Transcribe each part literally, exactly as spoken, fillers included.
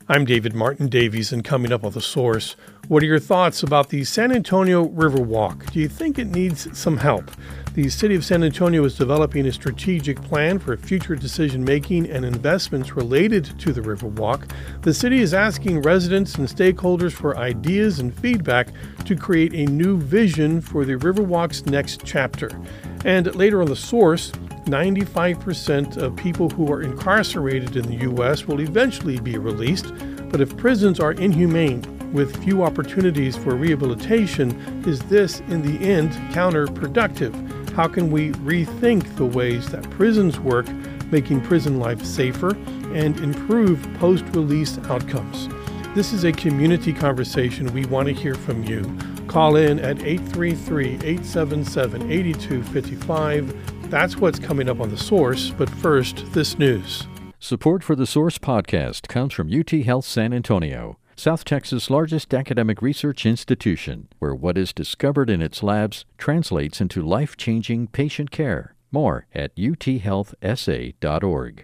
I'm David Martin Davies, and coming up on The Source, what are your thoughts about the San Antonio Riverwalk? Do you think it needs some help? The City of San Antonio is developing a strategic plan for future decision-making and investments related to the Riverwalk. The city is asking residents and stakeholders for ideas and feedback to create a new vision for the Riverwalk's next chapter. And later on The Source, ninety-five percent of people who are incarcerated in the U S will eventually be released, but if prisons are inhumane with few opportunities for rehabilitation, is this in the end counterproductive? How can we rethink the ways that prisons work, making prison life safer and improve post-release outcomes? This is a community conversation. We want to hear from you. Call in at eight three three, eight seven seven, eight two five five. That's what's coming up on The Source, but first, this news. Support for The Source podcast comes from U T Health San Antonio, South Texas' largest academic research institution, where what is discovered in its labs translates into life-changing patient care. More at u t health s a dot org.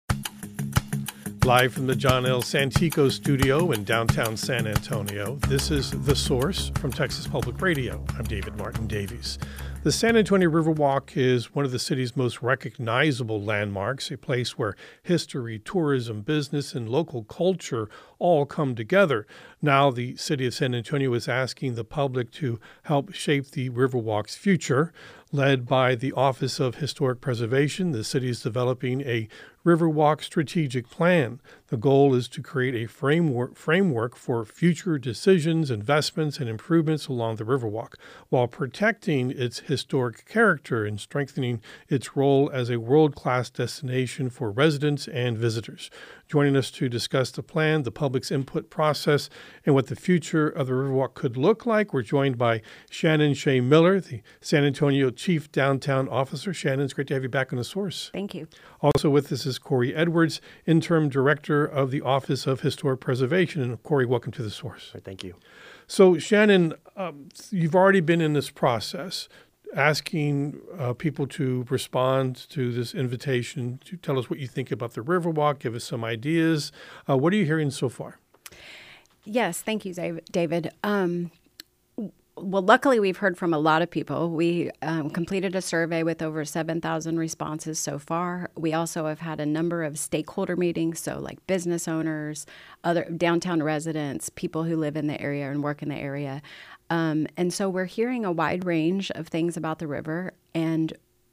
Live from the John L. Santico studio in downtown San Antonio, this is The Source from Texas Public Radio. I'm David Martin Davies. The San Antonio Riverwalk is one of the city's most recognizable landmarks, a place where history, tourism, business, and local culture all come together. Now the city of San Antonio is asking the public to help shape the Riverwalk's future. Led by the Office of Historic Preservation, the city is developing a Riverwalk strategic plan. The goal is to create a framework framework for future decisions, investments, and improvements along the Riverwalk, while protecting its historic character and strengthening its role as a world-class destination for residents and visitors. Joining us to discuss the plan, the public's input process, and what the future of the Riverwalk could look like, we're joined by Shannon Shea Miller, the San Antonio Chief Downtown Officer. Shannon, it's great to have you back on The Source. Thank you. Also with us is Corey Edwards, Interim Director of the Office of Historic Preservation. And Corey, welcome to The Source. Thank you. So Shannon, um, you've already been in this process, asking uh, people to respond to this invitation to tell us what you think about the Riverwalk, give us some ideas. Uh, what are you hearing so far? Yes, thank you, David. Um, well, luckily, we've heard from a lot of people. We um, completed a survey with over seven thousand responses so far. We also have had a number of stakeholder meetings, so like business owners, other downtown residents, people who live in the area and work in the area. Um, and so we're hearing a wide range of things about the river, and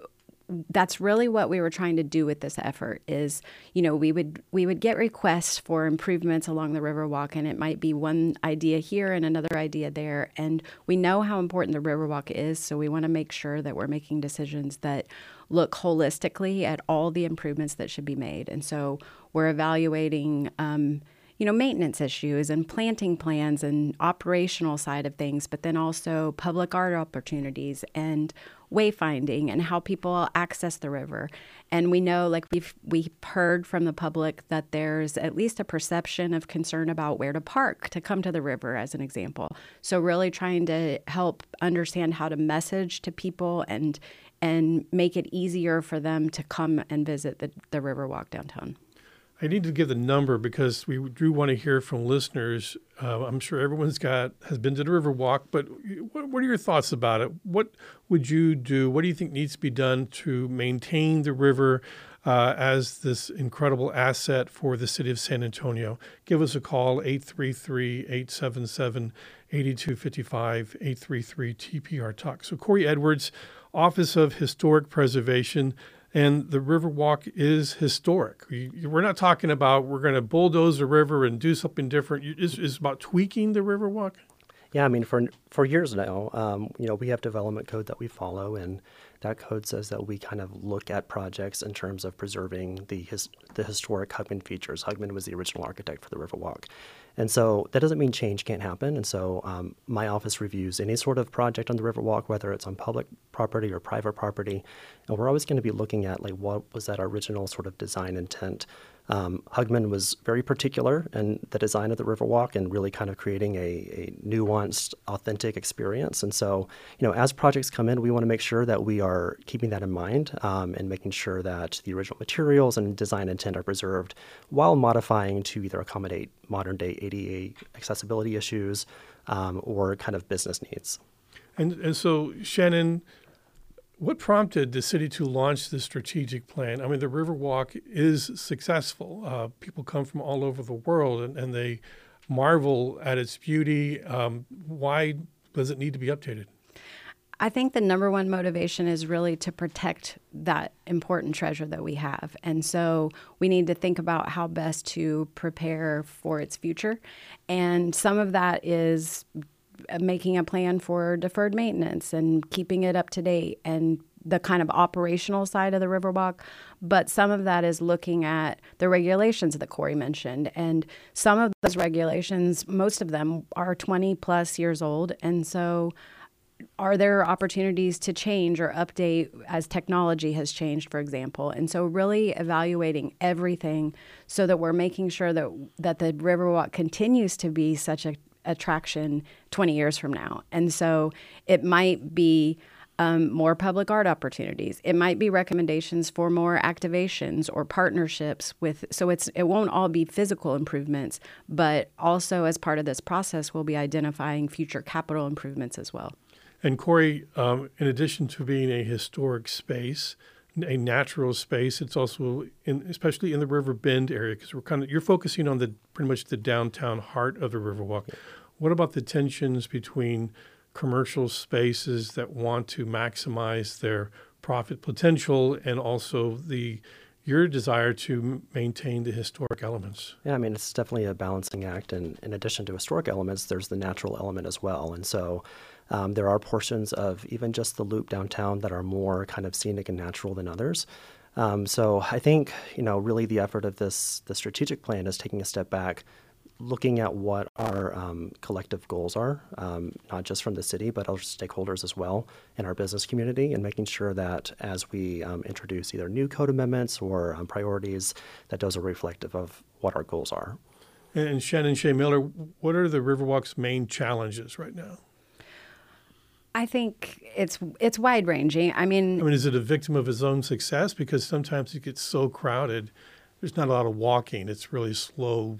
that's really what we were trying to do with this effort is, you know, we would we would get requests for improvements along the Riverwalk, and it might be one idea here and another idea there. And we know how important the Riverwalk is, so we want to make sure that we're making decisions that look holistically at all the improvements that should be made. And so we're evaluating um, you know, maintenance issues and planting plans and operational side of things, but then also public art opportunities and wayfinding and how people access the river. And we know, like we've we've heard from the public, that there's at least a perception of concern about where to park to come to the river, as an example. So really trying to help understand how to message to people and and make it easier for them to come and visit the, the Riverwalk downtown. I need to give the number because we do want to hear from listeners. Uh, I'm sure everyone's got has been to the Riverwalk, but what, what are your thoughts about it? What would you do? What do you think needs to be done to maintain the river uh, as this incredible asset for the city of San Antonio? Give us a call, eight three three, eight seven seven, eight two five five, eight three three T P R Talk. So Corey Edwards, Office of Historic Preservation. And the Riverwalk is historic. We're not talking about we're going to bulldoze the river and do something different. It's, it's about tweaking the Riverwalk. Yeah, I mean, for for years now, um, you know, we have development code that we follow, and that code says that we kind of look at projects in terms of preserving the his, the historic Hugman features. Hugman was the original architect for the Riverwalk. And so that doesn't mean change can't happen. And so um, my office reviews any sort of project on the Riverwalk, whether it's on public property or private property. And we're always going to be looking at, like, what was that original sort of design intent Um, Hugman was very particular in the design of the Riverwalk and really kind of creating a, a nuanced, authentic experience. And so, you know, as projects come in, we want to make sure that we are keeping that in mind um, and making sure that the original materials and design intent are preserved while modifying to either accommodate modern day A D A accessibility issues um, or kind of business needs. And, and so, Shannon, what prompted the city to launch this strategic plan? I mean, the Riverwalk is successful. Uh, people come from all over the world and, and they marvel at its beauty. Um, why does it need to be updated? I think the number one motivation is really to protect that important treasure that we have. And so we need to think about how best to prepare for its future. And some of that is making a plan for deferred maintenance and keeping it up to date and the kind of operational side of the Riverwalk. But some of that is looking at the regulations that Corey mentioned. And some of those regulations, most of them are twenty plus years old. And so are there opportunities to change or update as technology has changed, for example? And so really evaluating everything so that we're making sure that that the Riverwalk continues to be such a attraction twenty years from now. And so it might be um, more public art opportunities. It might be recommendations for more activations or partnerships with, so it's it won't all be physical improvements, but also as part of this process, we'll be identifying future capital improvements as well. And Corey, um, in addition to being a historic space, a natural space, it's also, in, especially in the River Bend area, because we're kind of you're focusing on the pretty much the downtown heart of the Riverwalk. Yeah. What about the tensions between commercial spaces that want to maximize their profit potential and also the your desire to maintain the historic elements? Yeah, I mean, it's definitely a balancing act. And in addition to historic elements, there's the natural element as well. And so um, there are portions of even just the loop downtown that are more kind of scenic and natural than others. Um, so I think, you know, really the effort of this, the strategic plan is taking a step back, looking at what our um, collective goals are, um, not just from the city, but our stakeholders as well in our business community, and making sure that as we um, introduce either new code amendments or um, priorities, that those are reflective of what our goals are. And Shannon Shea Miller, what are the Riverwalk's main challenges right now? I think it's it's wide ranging. I mean, I mean, is it a victim of its own success? Because sometimes it gets so crowded. There's not a lot of walking. It's really slow.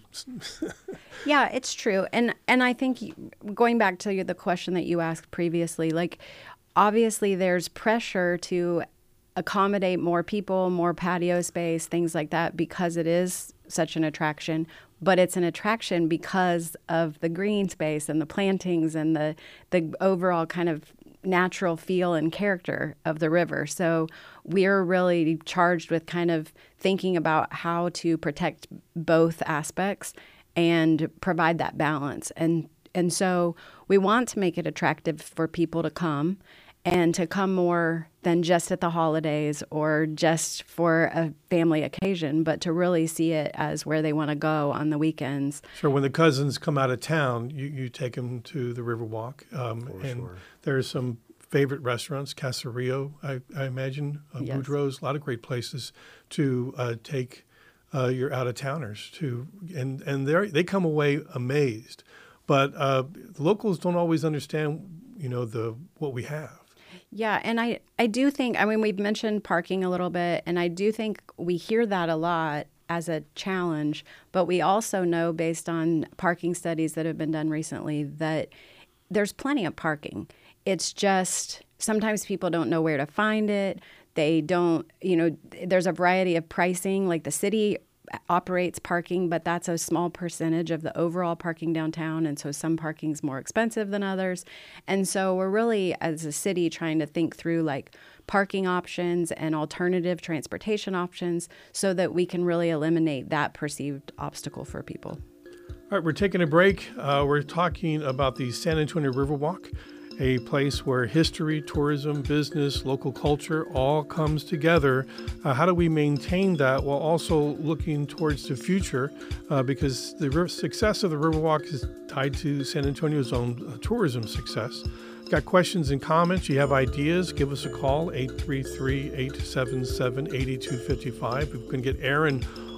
Yeah, it's true. And and I think going back to the question that you asked previously, like obviously there's pressure to accommodate more people, more patio space, things like that, because it is such an attraction. But it's an attraction because of the green space and the plantings and the the overall kind of natural feel and character of the river. So we're really charged with kind of thinking about how to protect both aspects and provide that balance. And and so we want to make it attractive for people to come and to come more than just at the holidays or just for a family occasion, but to really see it as where they want to go on the weekends. Sure. When the cousins come out of town, you, you take them to the Riverwalk. Um, For and sure. there's some favorite restaurants, Caserio, I, I imagine, uh, Yes. Boudreaux's, a lot of great places to uh, take uh, your out-of-towners to, and, and they they come away amazed. But uh, the locals don't always understand, you know, the what we have. Yeah, and I, I do think, I mean, we've mentioned parking a little bit, and I do think we hear that a lot as a challenge, but we also know based on parking studies that have been done recently that there's plenty of parking. It's just sometimes people don't know where to find it. They don't, you know, there's a variety of pricing, like the city operates parking, but that's a small percentage of the overall parking downtown. And so some parking's more expensive than others. And so we're really, as a city, trying to think through like parking options and alternative transportation options so that we can really eliminate that perceived obstacle for people. All right, we're taking a break. Uh, we're talking about the San Antonio Riverwalk, a place where history, tourism, business, local culture all comes together. Uh, how do we maintain that while also looking towards the future? Uh, because the river, success of the Riverwalk is tied to San Antonio's own uh, tourism success. Got questions and comments? You have ideas? Give us a call, eight three three, eight seven seven, eight two five five. We can get Aaron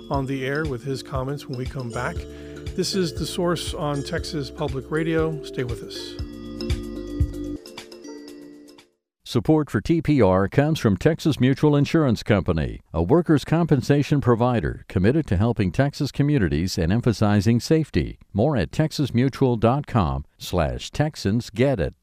on the air with his comments when we come back. This is The Source on Texas Public Radio. Stay with us. Support for T P R comes from Texas Mutual Insurance Company, a workers' compensation provider committed to helping Texas communities and emphasizing safety. More at texasmutual.com slash Texans Get It.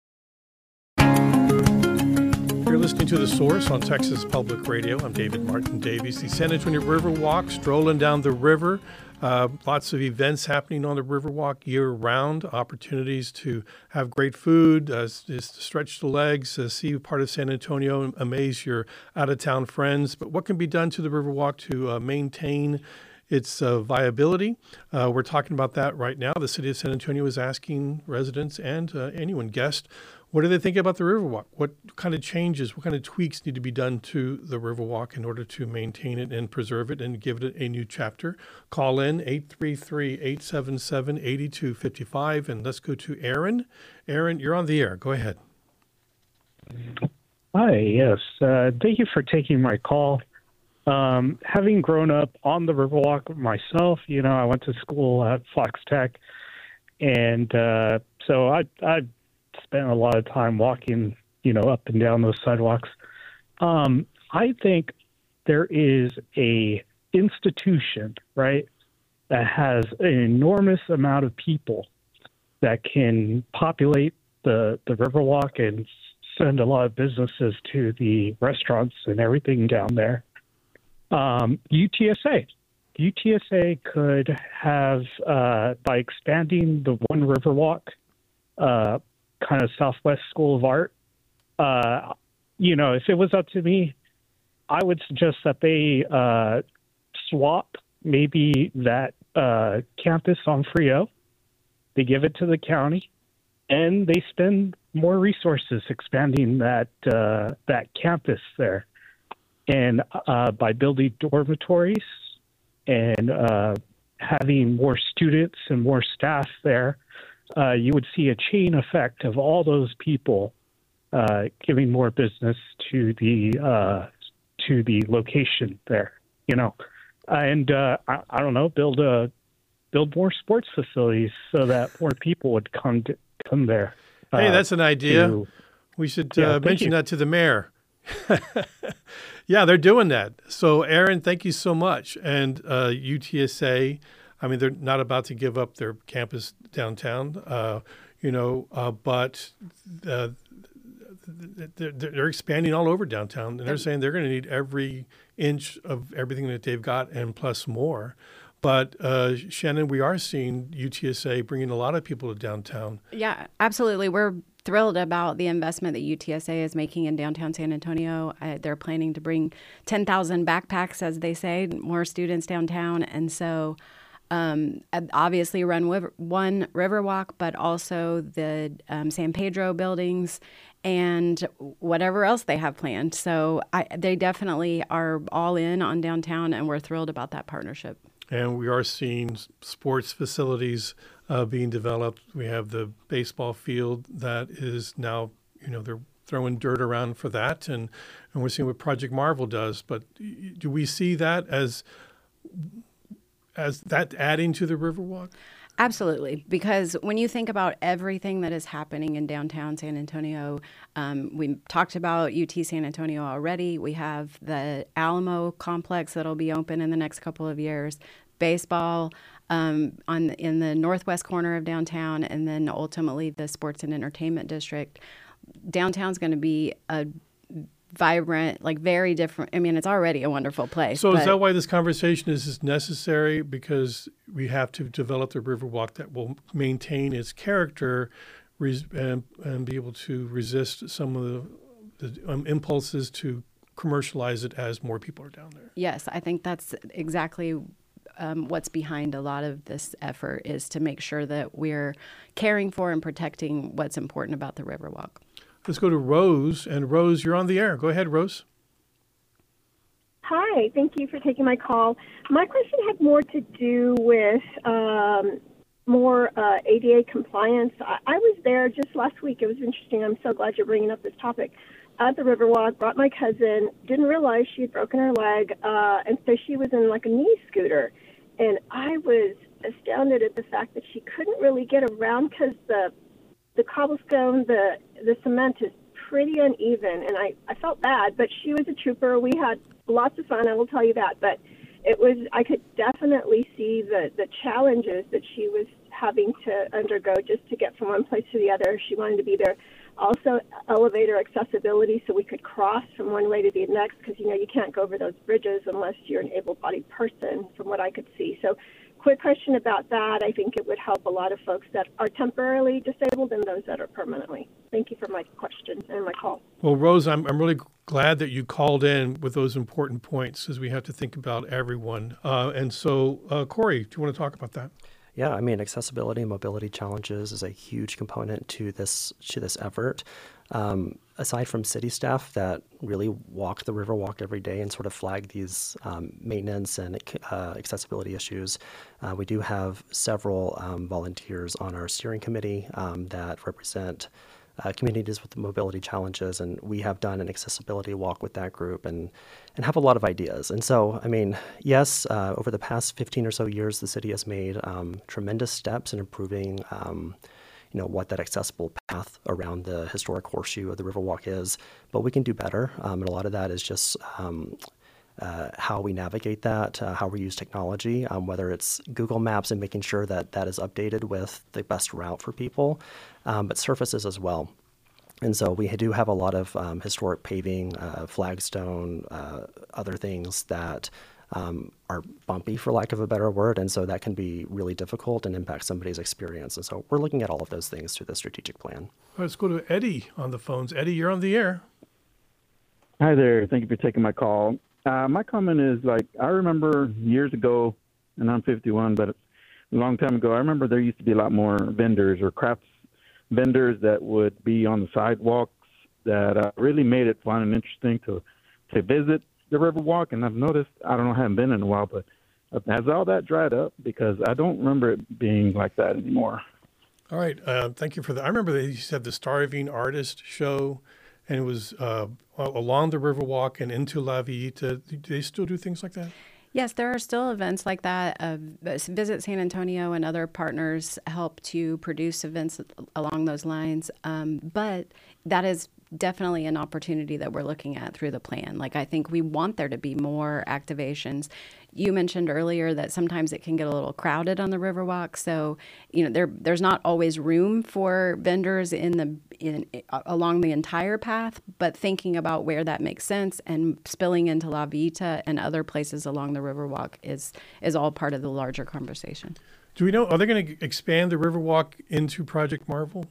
You're listening to The Source on Texas Public Radio. I'm David Martin Davies. The San Antonio Riverwalk, strolling down the river. Uh, lots of events happening on the Riverwalk year-round, opportunities to have great food, uh, just to stretch the legs, uh, see part of San Antonio, amaze your out-of-town friends. But what can be done to the Riverwalk to uh, maintain its uh, viability? Uh, we're talking about that right now. The city of San Antonio is asking residents and uh, anyone, guests, what do they think about the Riverwalk? What kind of changes, what kind of tweaks need to be done to the Riverwalk in order to maintain it and preserve it and give it a new chapter? Call in eight three three, eight seven seven, eight two five five, and let's go to Aaron. Aaron, you're on the air. Go ahead. Hi, yes. Uh, thank you for taking my call. Um, having grown up on the Riverwalk myself, you know, I went to school at Fox Tech, and uh, so I I spent a lot of time walking, you know, up and down those sidewalks. Um, I think there is a institution, right, that has an enormous amount of people that can populate the, the Riverwalk and send a lot of businesses to the restaurants and everything down there. Um, U T S A. U T S A could have, uh, by expanding the One Riverwalk, uh, kind of Southwest School of Art, uh, you know, if it was up to me, I would suggest that they uh, swap maybe that uh, campus on Frio, they give it to the county, and they spend more resources expanding that uh, that campus there. And uh, by building dormitories and uh, having more students and more staff there, uh, you would see a chain effect of all those people uh, giving more business to the uh, to the location there. You know, and uh, I, I don't know, build a build more sports facilities so that more people would come to, come there. Hey, uh, that's an idea. to, we should yeah, uh, mention you. that to the mayor. Yeah, they're doing that. So, Aaron, thank you so much. And uh, U T S A, I mean, they're not about to give up their campus downtown, uh, you know, uh, but uh, they're, they're expanding all over downtown. And they're saying they're going to need every inch of everything that they've got and plus more. But, uh, Shannon, we are seeing U T S A bringing a lot of people to downtown. Yeah, absolutely. We're thrilled about the investment that U T S A is making in downtown San Antonio. Uh, they're planning to bring ten thousand backpacks, as they say, more students downtown. And so um, obviously run one Riverwalk, but also the um, San Pedro buildings and whatever else they have planned. So I, they definitely are all in on downtown, and we're thrilled about that partnership. And we are seeing sports facilities uh, being developed. We have the baseball field that is now, you know, they're throwing dirt around for that. And, and we're seeing what Project Marvel does. But do we see that as as that adding to the Riverwalk? Absolutely, because when you think about everything that is happening in downtown San Antonio, um, we talked about U T San Antonio already. We have the Alamo complex that'll be open in the next couple of years, baseball um, on in the northwest corner of downtown, and then ultimately the sports and entertainment district. Downtown's going to be a vibrant, like very different. I mean, it's already a wonderful place. So but... is that why this conversation is, is necessary? Because we have to develop the Riverwalk that will maintain its character res- and, and be able to resist some of the, the um, impulses to commercialize it as more people are down there. Yes, I think that's exactly um, what's behind a lot of this effort, is to make sure that we're caring for and protecting what's important about the Riverwalk. Let's go to Rose. And Rose, you're on the air. Go ahead, Rose. Hi, thank you for taking my call. My question had more to do with um, more uh, A D A compliance. I, I was there just last week. It was interesting. I'm so glad you're bringing up this topic. at the Riverwalk, brought my cousin, didn't realize she had broken her leg, uh, and so she was in like a knee scooter. And I was astounded at the fact that she couldn't really get around because the the cobblestone, the the cement is pretty uneven, and I, I felt bad, but she was a trooper. We had lots of fun, I will tell you that, but it was, I could definitely see the, the challenges that she was having to undergo just to get from one place to the other. She wanted to be there. Also, elevator accessibility so we could cross from one way to the next, because, you know, you can't go over those bridges unless you're an able-bodied person, from what I could see. So quick question about that. I think it would help a lot of folks that are temporarily disabled and those that are permanently. Thank you for my question and my call. Well, Rose, I'm, I'm really glad that you called in with those important points, because we have to think about everyone. Uh, and so, uh, Corey, do you want to talk about that? Yeah, I mean, accessibility and mobility challenges is a huge component to this to this effort. Um, aside from city staff that really walk the Riverwalk every day and sort of flag these um, maintenance and uh, accessibility issues, uh, we do have several um, volunteers on our steering committee um, that represent Uh, communities with mobility challenges, and we have done an accessibility walk with that group and and have a lot of ideas. And so, I mean, yes, uh, over the past fifteen or so years, the city has made um, tremendous steps in improving, um, you know, what that accessible path around the historic horseshoe of the Riverwalk is. But we can do better, um, and a lot of that is just um, Uh, how we navigate that, uh, how we use technology, um, whether it's Google Maps and making sure that that is updated with the best route for people, um, but surfaces as well. And so we do have a lot of um, historic paving, uh, flagstone, uh, other things that um, are bumpy, for lack of a better word, and so that can be really difficult and impact somebody's experience. And so we're looking at all of those things through the strategic plan. Let's go to Eddie on the phones. Eddie, you're on the air. Hi there. Thank you for taking my call. Uh, my comment is, like, I remember years ago, and I'm fifty-one, but a long time ago, I remember there used to be a lot more vendors or crafts vendors that would be on the sidewalks that uh, really made it fun and interesting to, to visit the Riverwalk. And I've noticed, I don't know, I haven't been in a while, but has all that dried up? Because I don't remember it being like that anymore. All right. Uh, thank you for that. I remember they used to have the Starving Artist show, and it was uh, along the Riverwalk and into La Villita. Do they still do things like that? Yes, there are still events like that. Uh, Visit San Antonio and other partners help to produce events along those lines. Um, but that is definitely an opportunity that we're looking at through the plan. Like, I think we want there to be more activations. You mentioned earlier that sometimes it can get a little crowded on the Riverwalk. So, you know, there there's not always room for vendors in the in along the entire path, but thinking about where that makes sense and spilling into La Villita and other places along the Riverwalk is is all part of the larger conversation. Do we know, are they going to expand the Riverwalk into Project Marvel?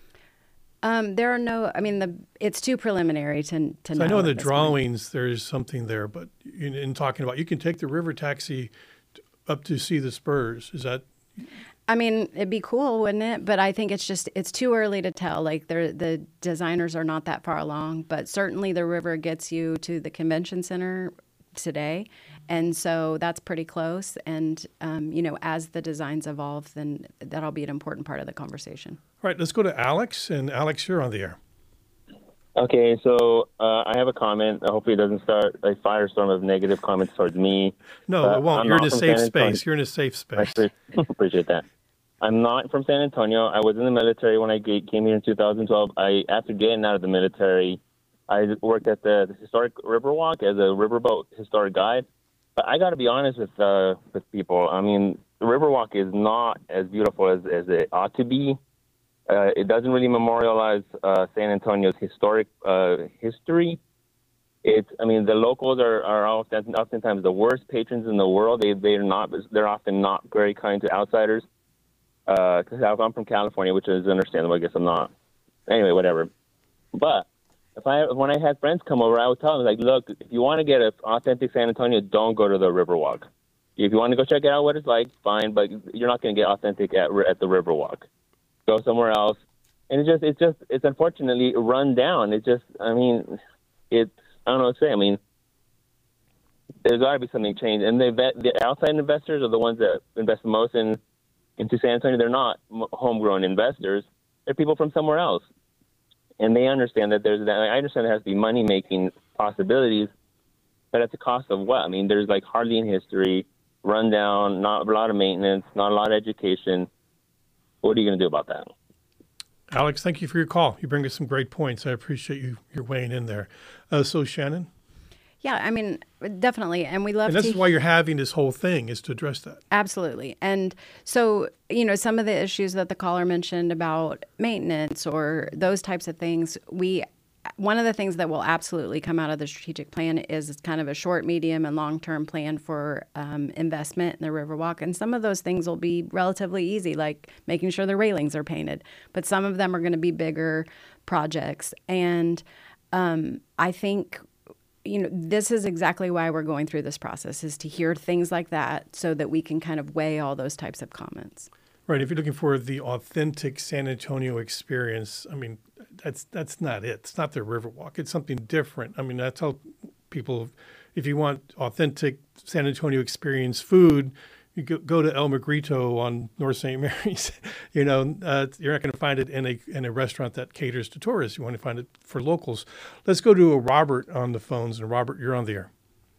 Um, there are no, I mean, the it's too preliminary to, to so know. I know in the at this drawings point. There's something there, but in, in talking about, you can take the river taxi up to see the Spurs. Is that? I mean, it'd be cool, wouldn't it? But I think it's just, it's too early to tell. Like, the designers are not that far along, but certainly the river gets you to the convention center today. And so that's pretty close. And, um, you know, as the designs evolve, then that'll be an important part of the conversation. All right, let's go to Alex. And Alex, you're on the air. Okay, so uh, I have a comment. Hopefully it doesn't start a firestorm of negative comments towards me. No, uh, it won't. I'm You're in a from safe San Antonio. space. You're in a safe space. I appreciate that. I'm not from San Antonio. I was in the military when I came here in two thousand twelve. I, after getting out of the military, I worked at the, the historic Riverwalk as a riverboat historic guide. But I got to be honest with uh, with people. I mean, the Riverwalk is not as beautiful as, as it ought to be. Uh, it doesn't really memorialize uh, San Antonio's historic uh, history. It's, I mean, the locals are, are often, oftentimes the worst patrons in the world. They they're not they're often not very kind to outsiders. Because uh, I'm from California, which is understandable. I guess I'm not. Anyway, whatever. But if I when I had friends come over, I would tell them, like, look, if you want to get an authentic San Antonio, don't go to the Riverwalk. If you want to go check it out what it's like, fine, but you're not going to get authentic at at the Riverwalk. Go somewhere else. And it's just it's just it's unfortunately run down. It's just I mean, it's I don't know what to say. I mean, there's got to be something changed. And the the outside investors are the ones that invest the most in into San Antonio. They're not homegrown investors. They're people from somewhere else. and they understand that there's that. I understand there has to be money making possibilities, but at the cost of what? I mean, there's like hardly any history, rundown, not a lot of maintenance, not a lot of education. What are you going to do about that? Alex, thank you for your call. You bring us some great points. I appreciate you you're weighing in there. Uh, so Shannon? Yeah, I mean, definitely. And we love And this to... is why you're having this whole thing, is to address that. Absolutely. And so, you know, some of the issues that the caller mentioned about maintenance or those types of things, we... One of the things that will absolutely come out of the strategic plan is kind of a short, medium, and long-term plan for um, investment in the Riverwalk. And some of those things will be relatively easy, like making sure the railings are painted. But some of them are going to be bigger projects. And um, I think, you know, this is exactly why we're going through this process, is to hear things like that so that we can kind of weigh all those types of comments. Right. If you're looking for the authentic San Antonio experience, I mean, that's that's not it. It's not the Riverwalk. It's something different. I mean, I tell people, if you want authentic San Antonio experience food, you go, go to El Magrito on North Saint Mary's. you know, uh, you're not going to find it in a in a restaurant that caters to tourists. You want to find it for locals. Let's go to a Robert on the phones. And Robert, you're on the air.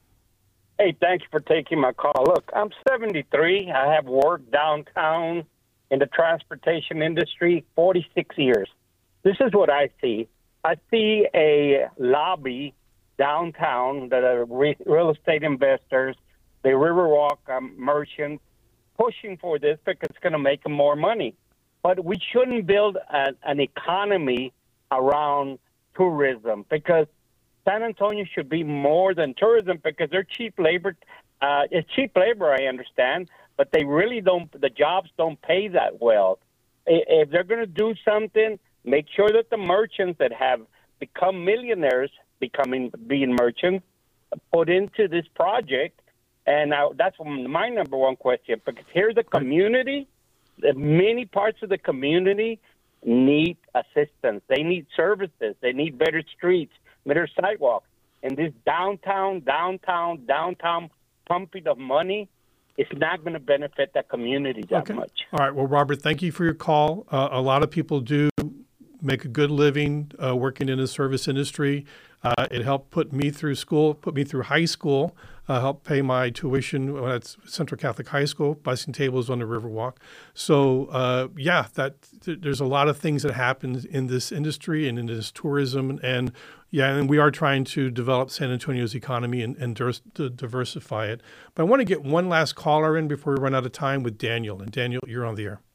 Hey, thank you for taking my call. Look, I'm seventy-three. I have worked downtown in the transportation industry forty-six years. This is what I see. I see a lobby downtown that are re- real estate investors, the Riverwalk um, merchants, pushing for this because it's going to make them more money. But we shouldn't build a, an economy around tourism, because San Antonio should be more than tourism, because they're cheap labor. Uh, it's cheap labor, I understand, but they really don't, the jobs don't pay that well. If they're going to do something, make sure that the merchants that have become millionaires, becoming being merchants, put into this project. And now that's my number one question, because here the community, the many parts of the community need assistance. They need services. They need better streets, better sidewalks. And this downtown, downtown, downtown pumping of money, it's not going to benefit that community that okay. much. All right. Well, Robert, thank you for your call. Uh, a lot of people do make a good living uh, working in the service industry. Uh, it helped put me through school, put me through high school, uh, helped pay my tuition at Central Catholic High School, busing tables on the Riverwalk. So, uh, yeah, that th- there's a lot of things that happen in this industry and in this tourism. And, yeah, and we are trying to develop San Antonio's economy and, and dir- to diversify it. But I want to get one last caller in before we run out of time with Daniel. And, Daniel, you're on the air.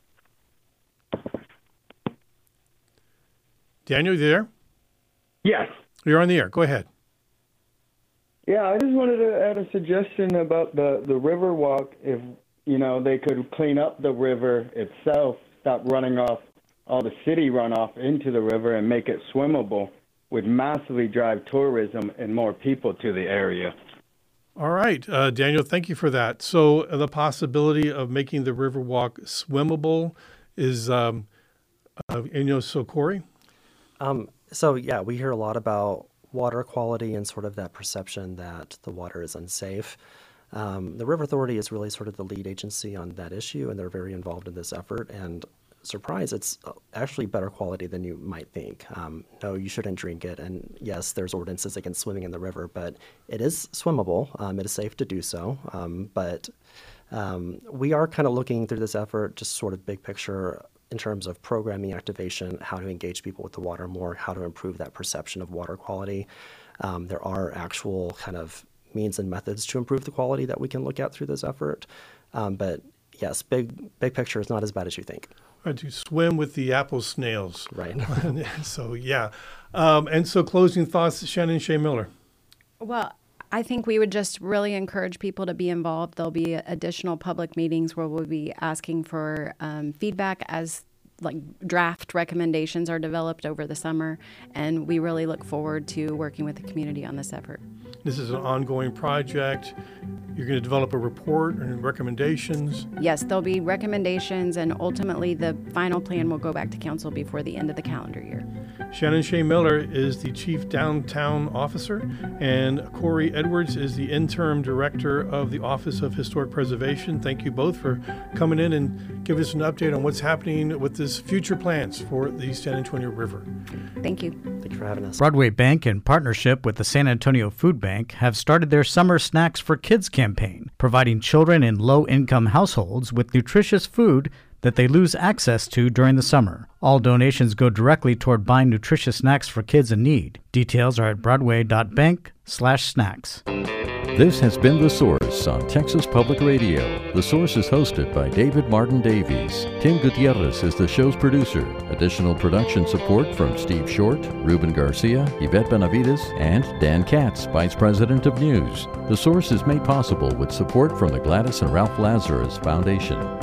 Daniel, you there? Yes. You're on the air. Go ahead. Yeah, I just wanted to add a suggestion about the, the Riverwalk. If, you know, they could clean up the river itself, stop running off all the city runoff into the river and make it swimmable, would massively drive tourism and more people to the area. All right. Uh, Daniel, thank you for that. So uh, the possibility of making the Riverwalk swimmable is, um, uh, you know, so Corey? Um, so, yeah, we hear a lot about water quality and sort of that perception that the water is unsafe. Um, the River Authority is really sort of the lead agency on that issue, and they're very involved in this effort. And surprise, it's actually better quality than you might think. Um, no, you shouldn't drink it. And yes, there's ordinances against swimming in the river, but it is swimmable. Um, it is safe to do so. Um, but um, we are kind of looking through this effort, just sort of big picture in terms of programming activation, how to engage people with the water more, how to improve that perception of water quality. Um, there are actual kind of means and methods to improve the quality that we can look at through this effort. Um, but yes, big big picture is not as bad as you think. Right, to swim with the apple snails. Right. so, yeah. Um, and so closing thoughts, Shannon Shea Miller. Well, I think we would just really encourage people to be involved. There'll be additional public meetings where we'll be asking for um, feedback as like draft recommendations are developed over the summer. And we really look forward to working with the community on this effort. This is an ongoing project. You're going to develop a report and recommendations. Yes, there'll be recommendations, and ultimately the final plan will go back to council before the end of the calendar year. Shannon Shea Miller is the Chief Downtown Officer, and Corey Edwards is the Interim Director of the Office of Historic Preservation. Thank you both for coming in and giving us an update on what's happening with this future plans for the San Antonio River. Thank you. Thank you for having us. Broadway Bank, in partnership with the San Antonio Food Bank, have started their Summer Snacks for Kids campaign, providing children in low-income households with nutritious food that they lose access to during the summer. All donations go directly toward buying nutritious snacks for kids in need. Details are at broadway.bank slash snacks. This has been The Source on Texas Public Radio. The Source is hosted by David Martin Davies. Tim Gutierrez is the show's producer. Additional production support from Steve Short, Ruben Garcia, Yvette Benavides, and Dan Katz, Vice President of News. The Source is made possible with support from the Gladys and Ralph Lazarus Foundation.